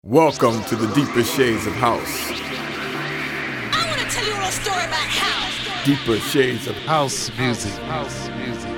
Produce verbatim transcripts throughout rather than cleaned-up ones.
Welcome to the Deeper Shades of House. I want to tell you a little story about house. Deeper Shades of House music. House music.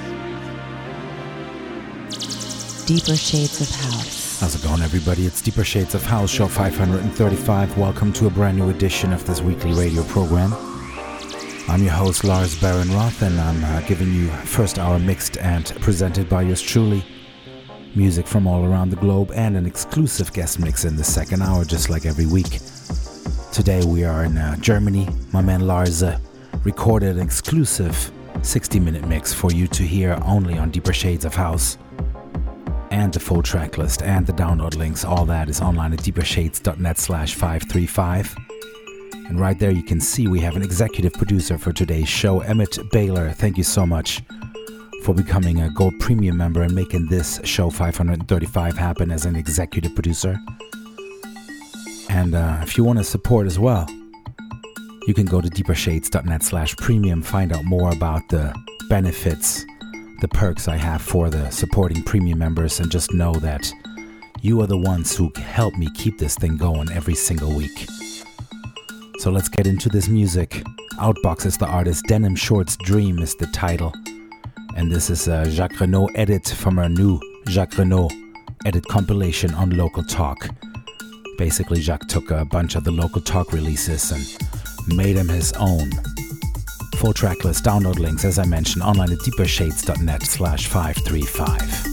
Deeper Shades of House. How's it going, everybody? It's Deeper Shades of House, show five hundred thirty-five. Welcome to a brand new edition of this weekly radio program. I'm your host, Lars Baron Roth, and I'm uh, giving you first hour mixed and presented by yours truly. Music from all around the globe and an exclusive guest mix in the second hour, just like every week. Today we are in uh, Germany. My man Lars uh, recorded an exclusive sixty minute mix for you to hear only on Deeper Shades of House. And the full track list and the download links, all that is online at deepershades.net slash 535. And right there you can see we have an executive producer for today's show, Emmett Baylor. Thank you so much for becoming a Gold Premium member and making this show five hundred thirty-five happen as an executive producer. And uh, if you want to support as well, you can go to deepershades.net slash premium, find out more about the benefits, the perks I have for the supporting premium members, and just know that you are the ones who help me keep this thing going every single week. So let's get into this music. Outbox is the artist, Denim Shorts Dream is the title. And this is a Jacques Renault edit from our new Jacques Renault edit compilation on Local Talk. Basically, Jacques took a bunch of the Local Talk releases and made them his own. Full track list, download links, as I mentioned, online at deepershades.net slash 535.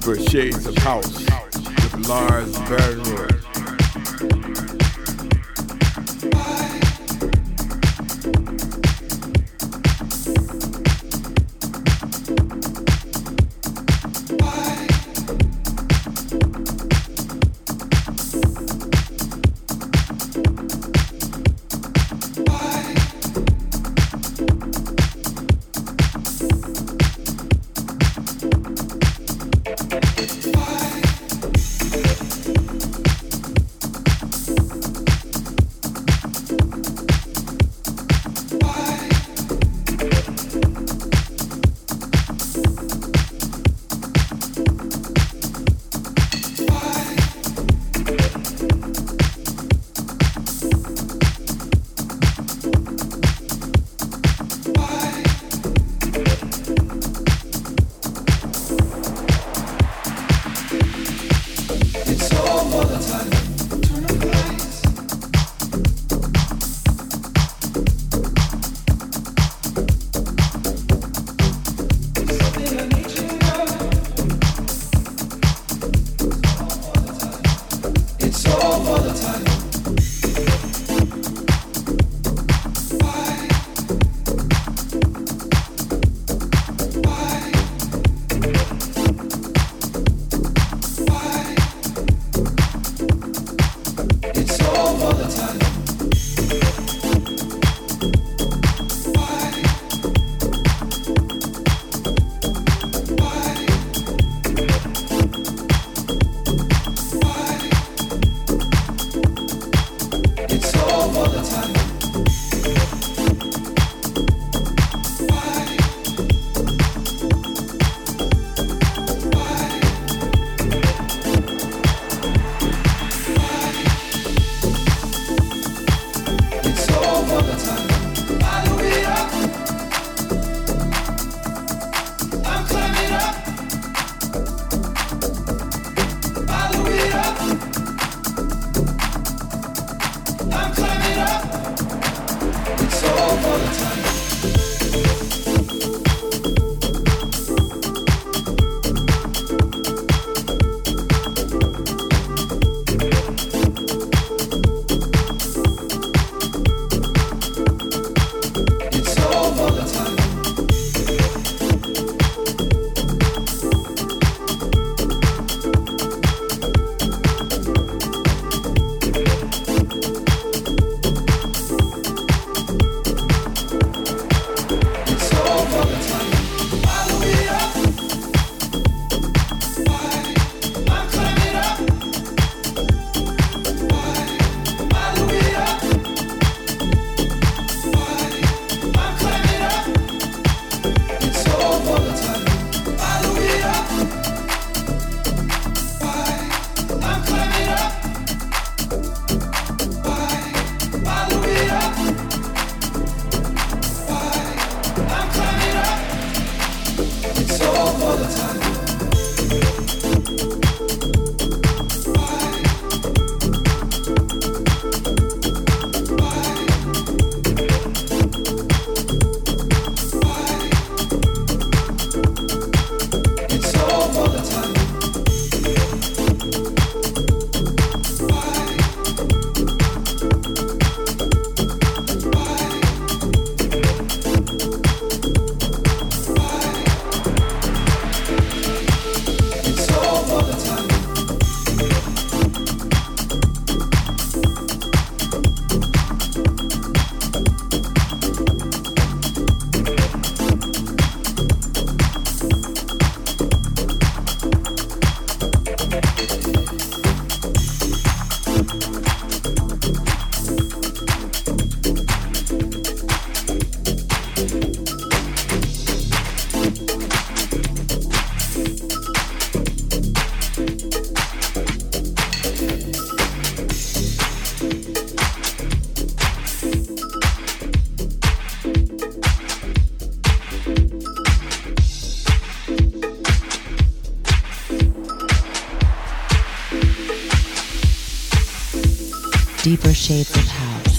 Deeper Shades of House with Lars Bernroth. Deeper Shades of House.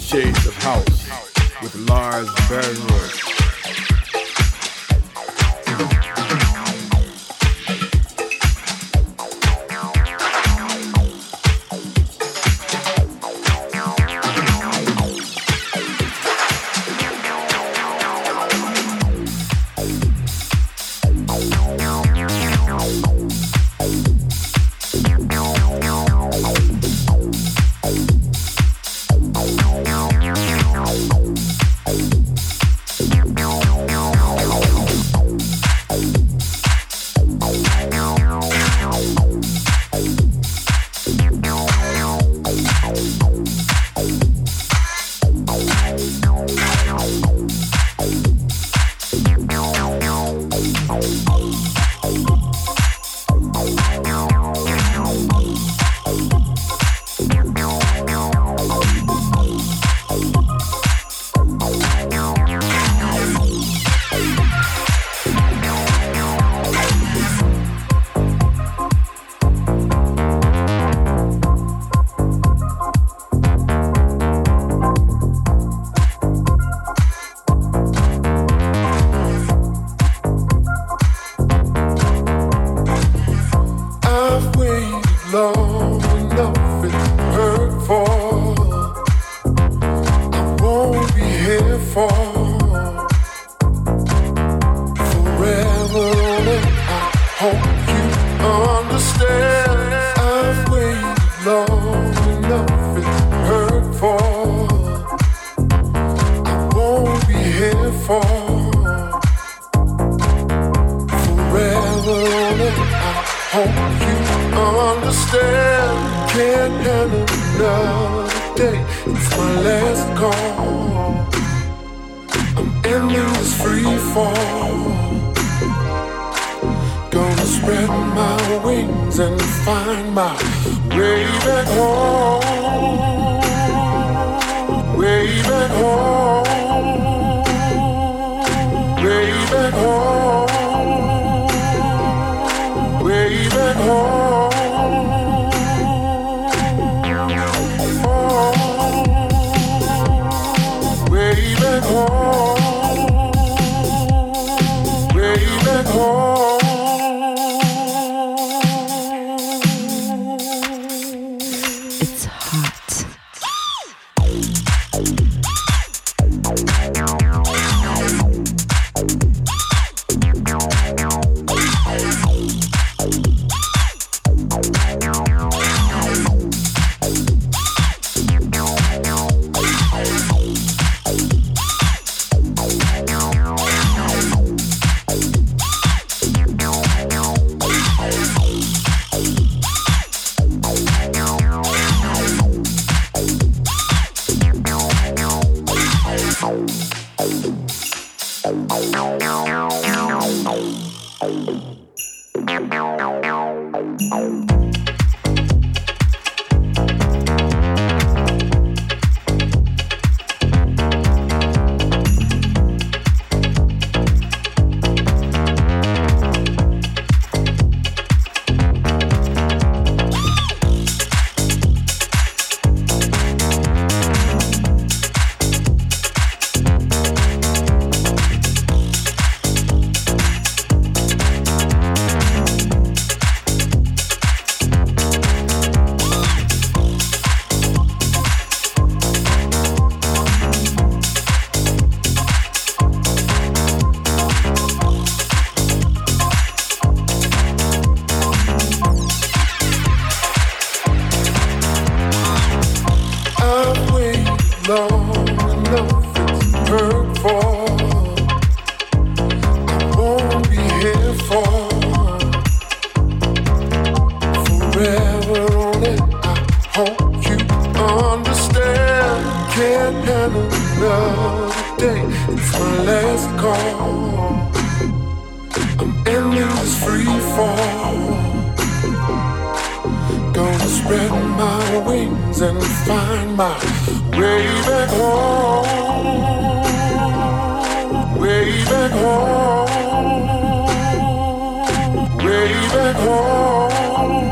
Shades of House with Lars Bernwood.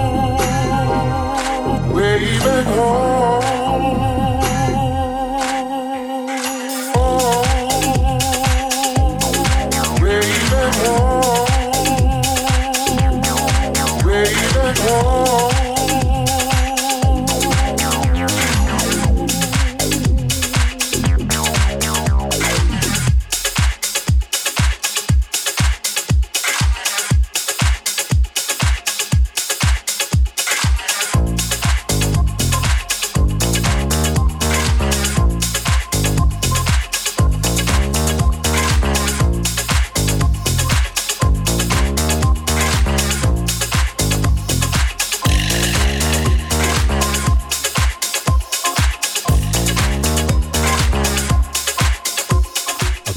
Way back home.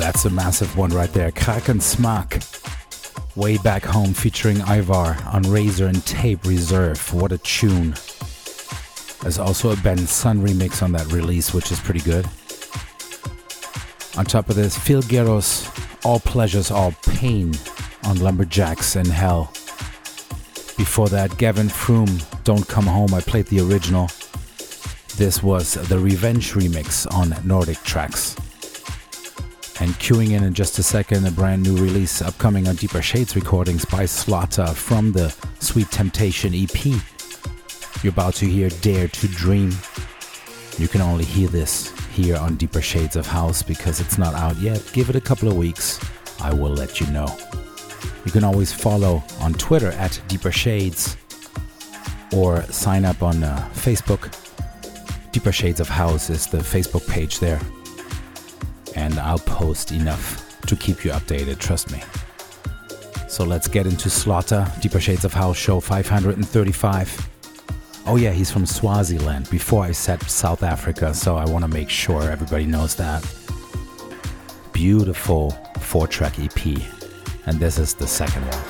That's a massive one right there. Kraken Smack, Way Back Home featuring Ivar on Razor and Tape Reserve. What a tune. There's also a Ben Sun remix on that release, which is pretty good. On top of this, Phil Guerro's All Pleasures, All Pain on Lumberjacks in Hell. Before that, Gavin Froome, Don't Come Home. I played the original. This was the Revenge remix on Nordic Tracks. And queuing in in just a second, a brand new release upcoming on Deeper Shades Recordings by Slaughter from the Sweet Temptation E P. You're about to hear Dare to Dream. You can only hear this here on Deeper Shades of House because it's not out yet. Give it a couple of weeks. I will let you know. You can always follow on Twitter at Deeper Shades or sign up on uh, Facebook. Deeper Shades of House is the Facebook page there. And I'll post enough to keep you updated, trust me. So let's get into Slaughter, Deeper Shades of House show five hundred thirty-five. Oh yeah, he's from Swaziland. Before I said South Africa, so I want to make sure everybody knows that. Beautiful four-track E P. And this is the second one.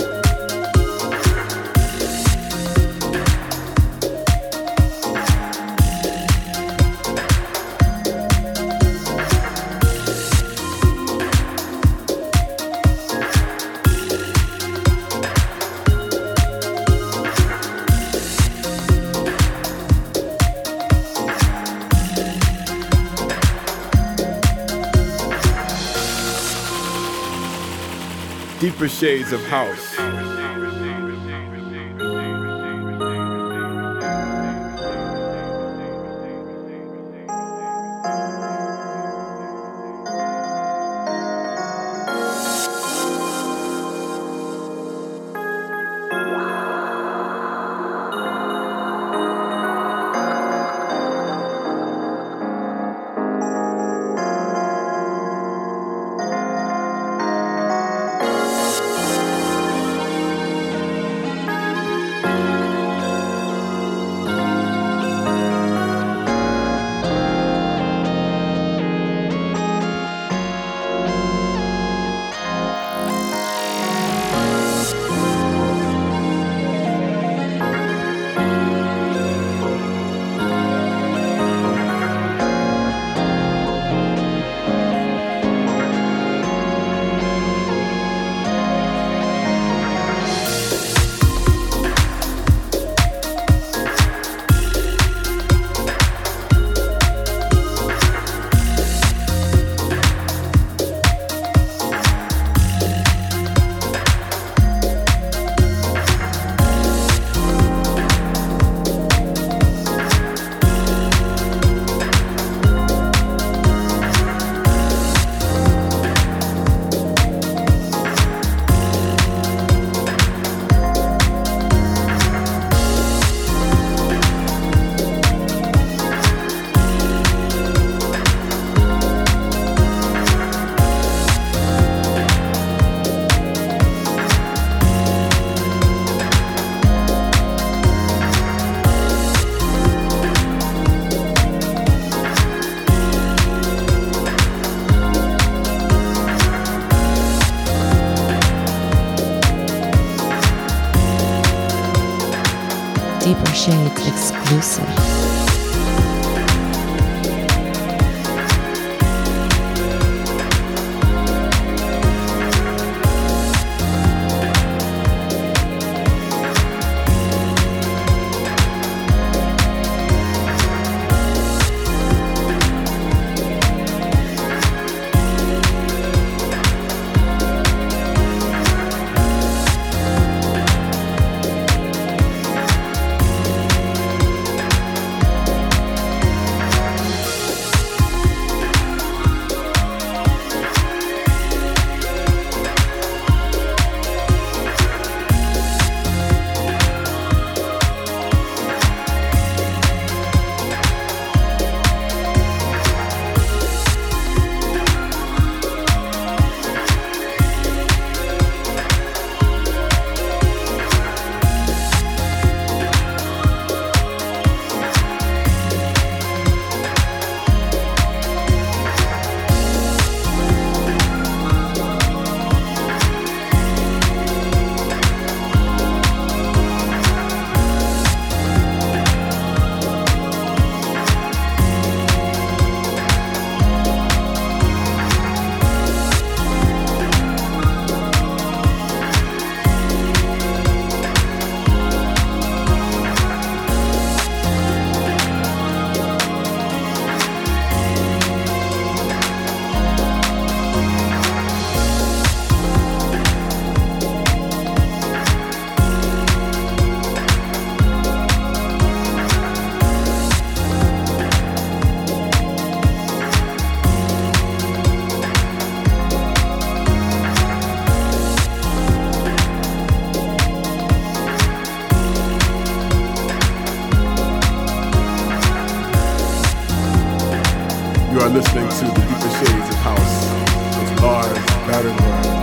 Deeper Shades of House. Deeper Shades exclusive. You are listening to the Deeper Shades of House with Lars Barenroth.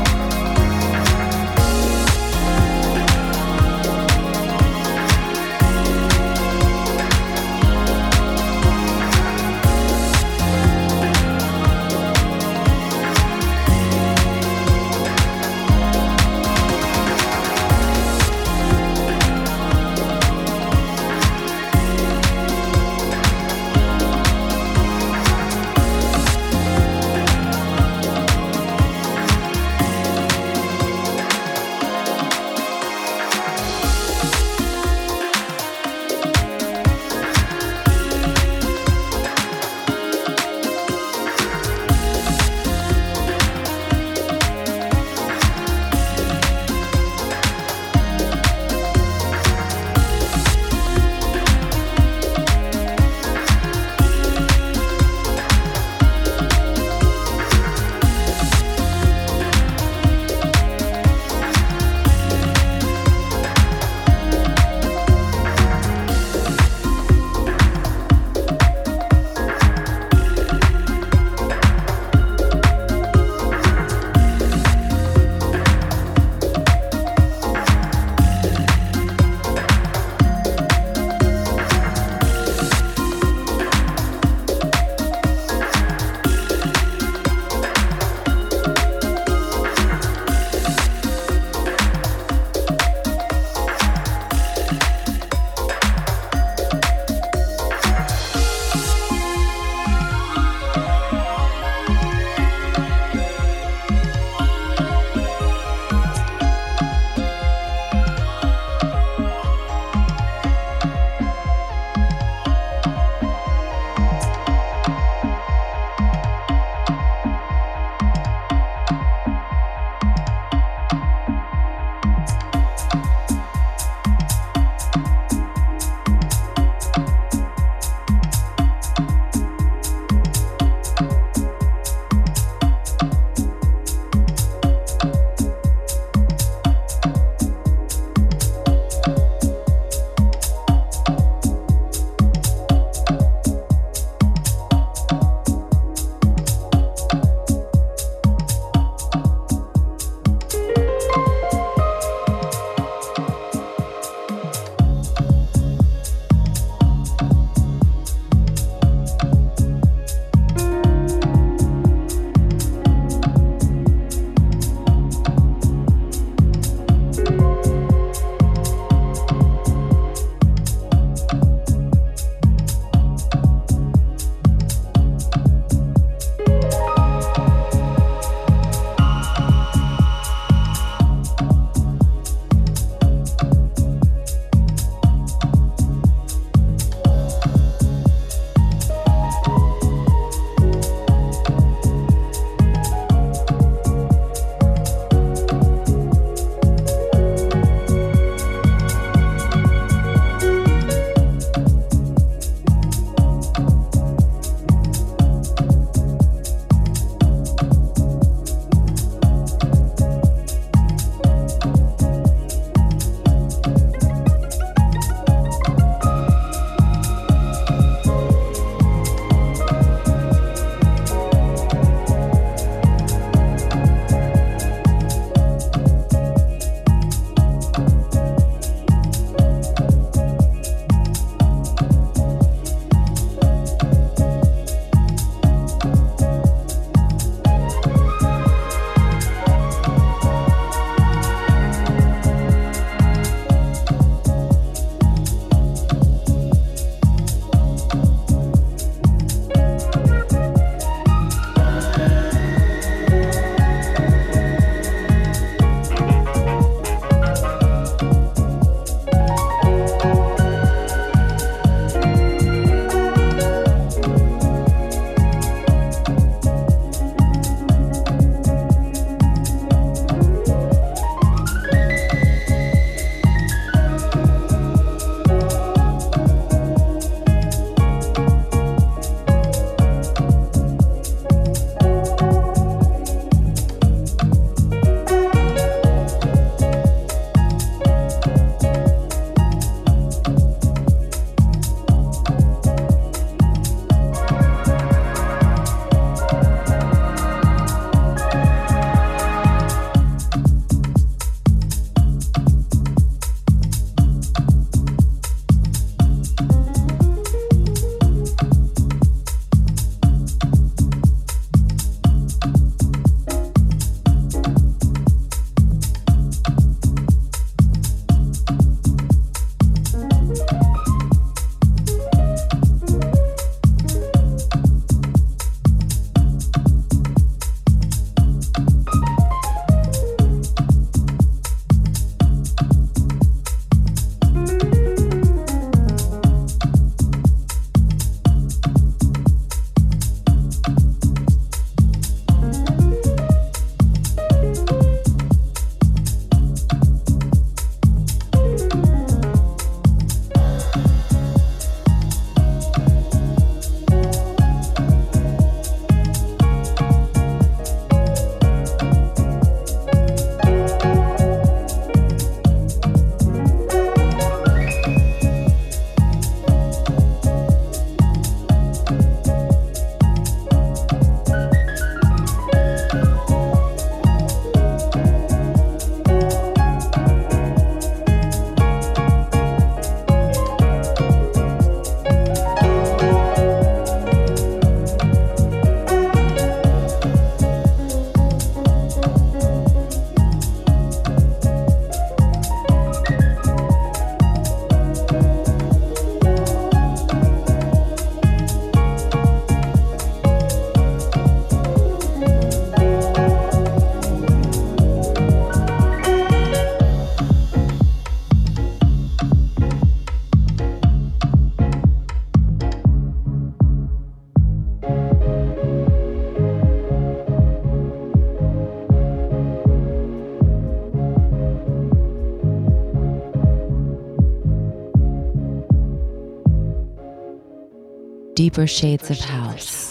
Deeper Shades of House.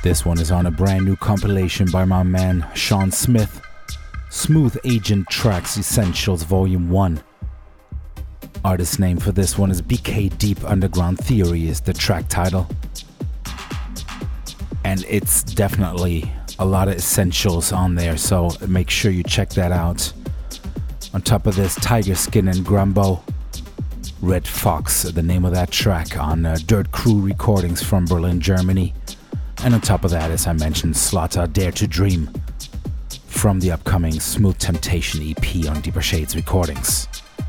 This one is on a brand new compilation by my man Sean Smith, Smooth Agent Tracks Essentials Volume one. Artist name for this one is B K Deep Underground Theory is the track title. And it's definitely a lot of essentials on there, so make sure you check that out. On top of this, Tiger Skin and Grumbo, Red Fox, the name of that track on uh, Dirt Crew Recordings from Berlin, Germany. And on top of that, as I mentioned, Slaughter, Dare to Dream, from the upcoming Smooth Temptation E P on Deeper Shades Recordings.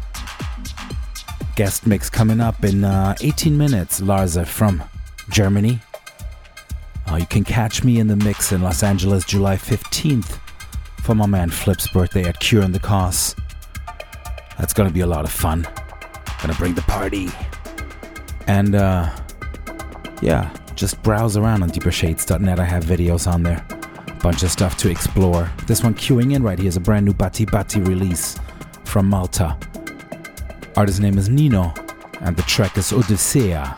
Guest mix coming up in uh, eighteen minutes, Larza from Germany. Uh, you can catch me in the mix in Los Angeles, July fifteenth, for my man Flip's birthday at Cure and the Cause. That's gonna be a lot of fun. Gonna bring the party. And uh, yeah, just browse around on deeper shades dot net. I have videos on there. Bunch of stuff to explore. This one queuing in right here is a brand new Bati Bati release from Malta. Artist's name is Nino, and the track is Odyssea.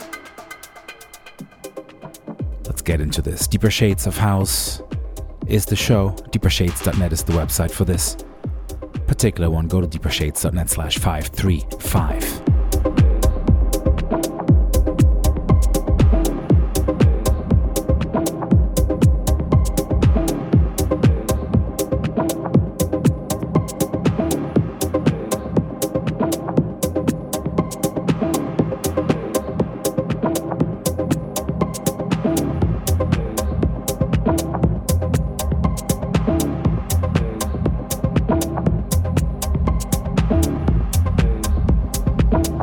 Let's get into this. Deeper Shades of House is the show. deeper shades dot net is the website for this particular one. Go to deeper shades dot net slash five three five. We'll be right back.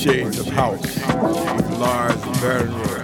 Shades of House with Lars Barenroth.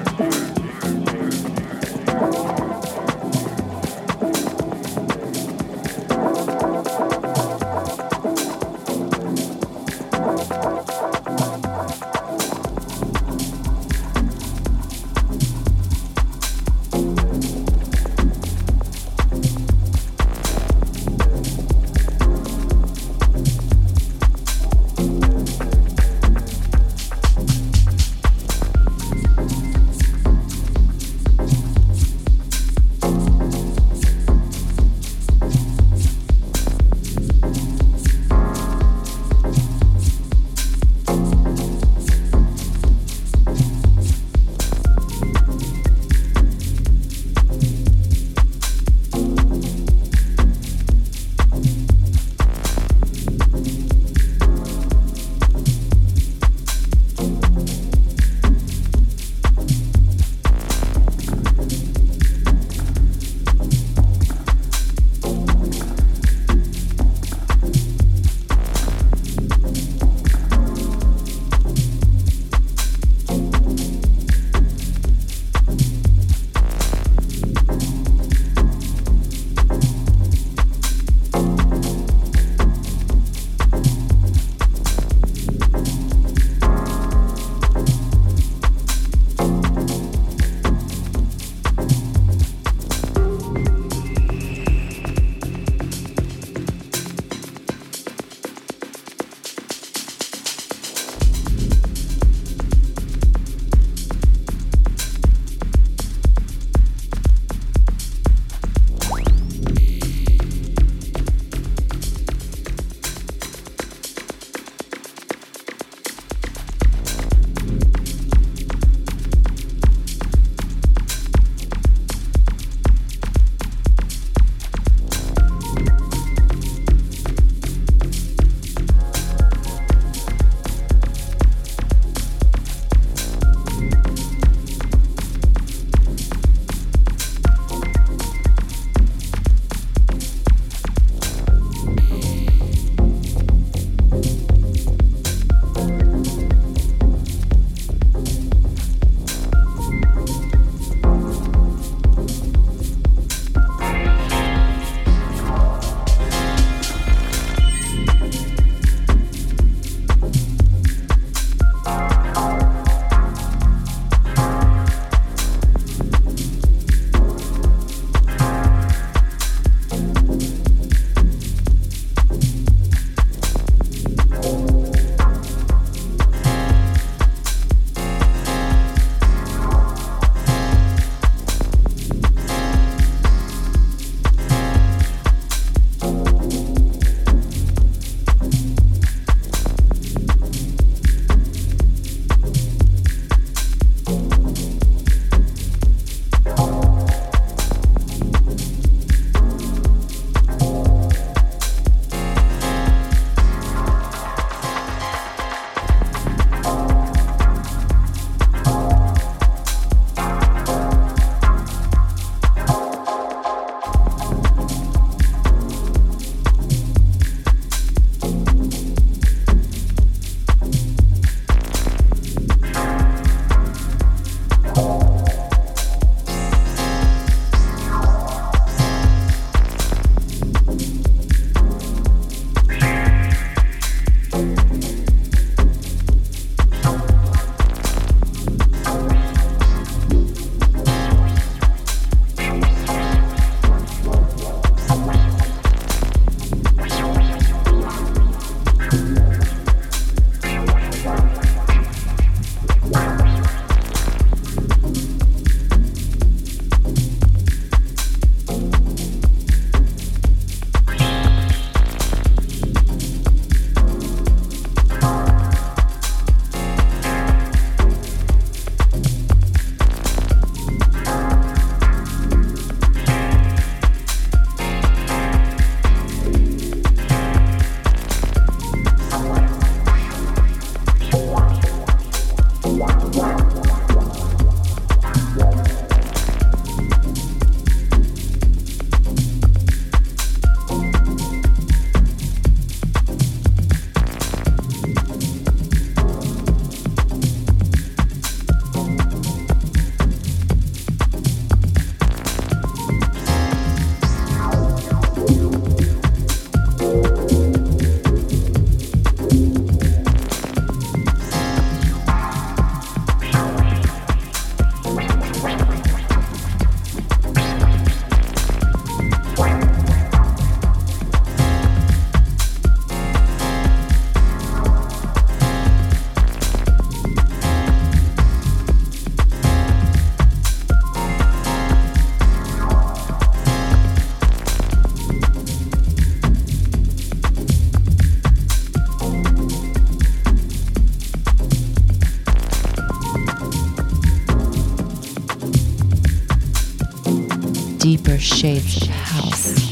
Deeper shades of house.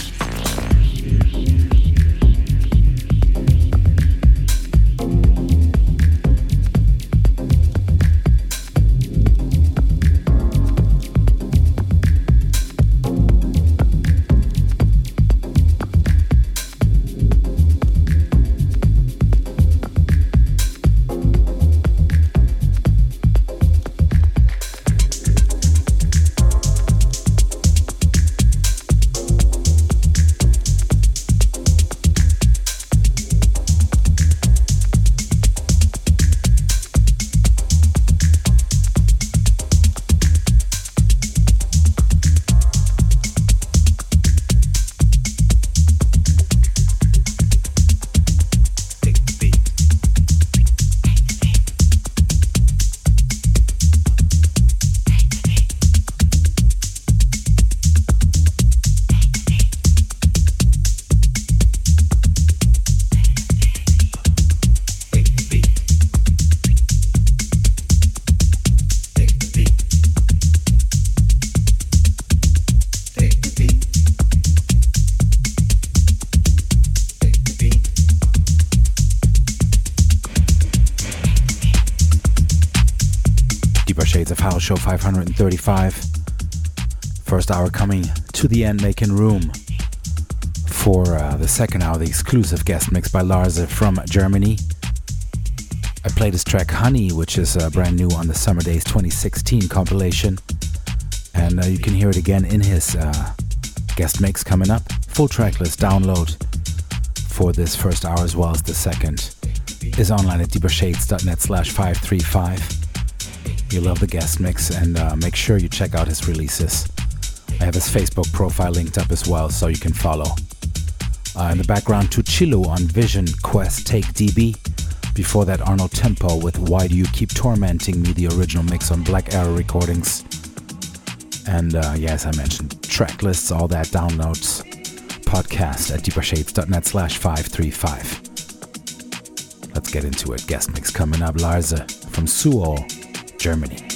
Show five hundred thirty-five. First hour coming to the end, making room for uh, the second hour, the exclusive guest mix by Larze from Germany. I played his track Honey, which is uh, brand new on the Summer Days twenty sixteen compilation. And uh, you can hear it again in his uh, guest mix coming up. Full track list download for this first hour as well as the second is online at deepershades.net slash 535. You love the guest mix, and uh, make sure you check out his releases. I have his Facebook profile linked up as well, so you can follow. Uh, in the background, Tuchilo on Vision Quest Take D B. Before that, Arnold Tempo with Why Do You Keep Tormenting Me, the original mix on Black Arrow Recordings. And uh, yeah, as I mentioned, track lists, all that, downloads, podcast at deepershades.net slash 535. Let's get into it. Guest mix coming up, Larze from Suhl, Germany.